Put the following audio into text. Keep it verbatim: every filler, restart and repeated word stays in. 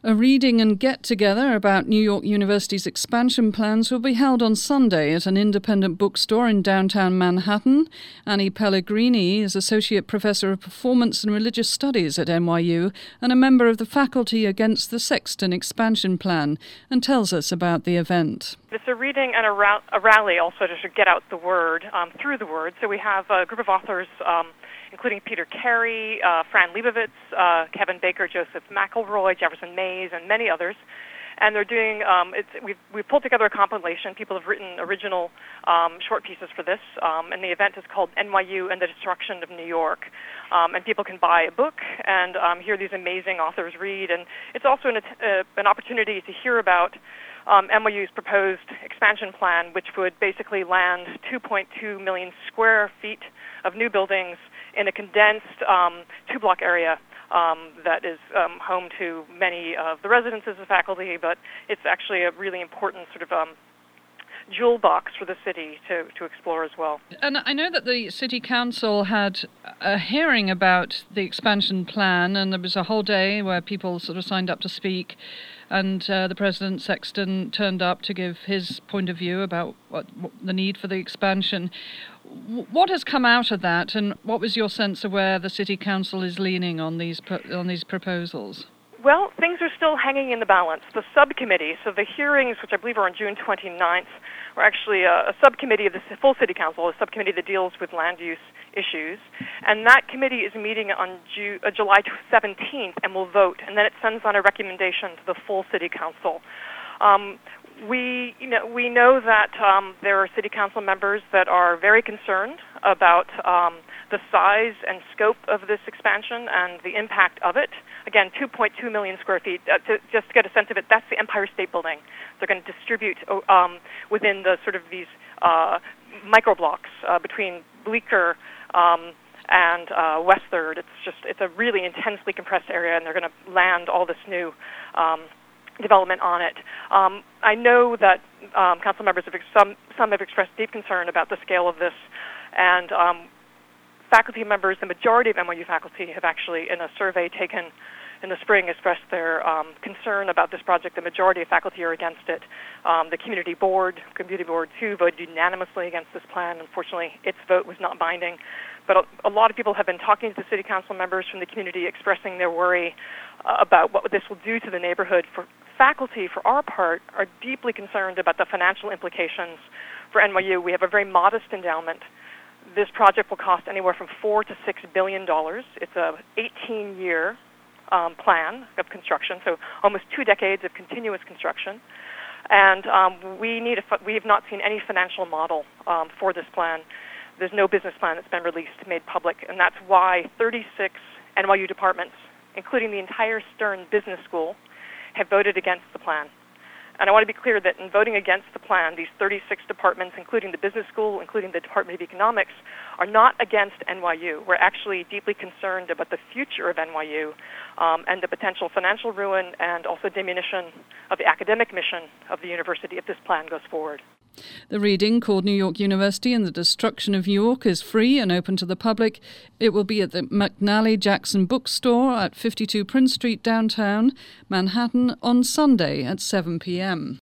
A reading and get-together about New York University's expansion plans will be held on Sunday at an independent bookstore in downtown Manhattan. Annie Pellegrini is Associate Professor of Performance and Religious Studies at N Y U and a member of the faculty against the Sexton expansion plan, and tells us about the event. It's a reading and a, ra- a rally also to get out the word, um, through the word. So we have a group of authors um, including Peter Carey, uh, Fran Lebowitz, uh, Kevin Baker, Joseph McElroy, Jefferson Mays, and many others. And they're doing, um, it's, we've, we've pulled together a compilation. People have written original um, short pieces for this, um, and the event is called N Y U and the Destruction of New York. Um, and people can buy a book and um, hear these amazing authors read. And it's also an, uh, an opportunity to hear about um, N Y U's proposed expansion plan, which would basically land two point two million square feet of new buildings in a condensed um, two-block area um, that is um, home to many of the residences of faculty, but it's actually a really important sort of um, jewel box for the city to, to explore as well. And I know that the City Council had a hearing about the expansion plan, and there was a whole day where people sort of signed up to speak, and uh, the President Sexton turned up to give his point of view about what, what the need for the expansion. What has come out of that, and what was your sense of where the City Council is leaning on these on these proposals? Well, things are still hanging in the balance. The subcommittee, so the hearings, which I believe are on June twenty-ninth, were actually a, a subcommittee of the full City Council, a subcommittee that deals with land use issues. And that committee is meeting on Ju- uh, July seventeenth and will vote, and then it sends on a recommendation to the full City Council. Um, we, you know, we know that um, there are City Council members that are very concerned about um, the size and scope of this expansion and the impact of it. Again, two point two million square feet. Uh, to, just to get a sense of it, that's the Empire State Building. They're going to distribute um, within the sort of these uh, microblocks uh, between Bleecker um, and uh, West Third. It's just it's a really intensely compressed area, and they're going to land all this new um, development on it. Um, I know that um, council members have ex- some some have expressed deep concern about the scale of this, and um, faculty members, the majority of N Y U faculty, have actually, in a survey taken in the spring, expressed their um, concern about this project. The majority of faculty are against it. Um, the community board, community board two, voted unanimously against this plan. Unfortunately, its vote was not binding. But a, a lot of people have been talking to the city council members from the community, expressing their worry uh, about what this will do to the neighborhood. For faculty, for our part, are deeply concerned about the financial implications for N Y U. We have a very modest endowment. This project will cost anywhere from four to six billion dollars. It's a eighteen-year um, plan of construction, so almost two decades of continuous construction. And um, we need. A, we have not seen any financial model um, for this plan. There's no business plan that's been released, made public, and that's why thirty-six N Y U departments, including the entire Stern Business School, have voted against the plan. And I want to be clear that in voting against the plan, these thirty-six departments, including the business school, including the Department of Economics, are not against N Y U. We're actually deeply concerned about the future of N Y U um, and the potential financial ruin and also diminution of the academic mission of the university if this plan goes forward. The reading, called New York University and the Destruction of New York, is free and open to the public. It will be at the McNally Jackson Bookstore at fifty-two Prince Street, downtown Manhattan, on Sunday at seven p.m.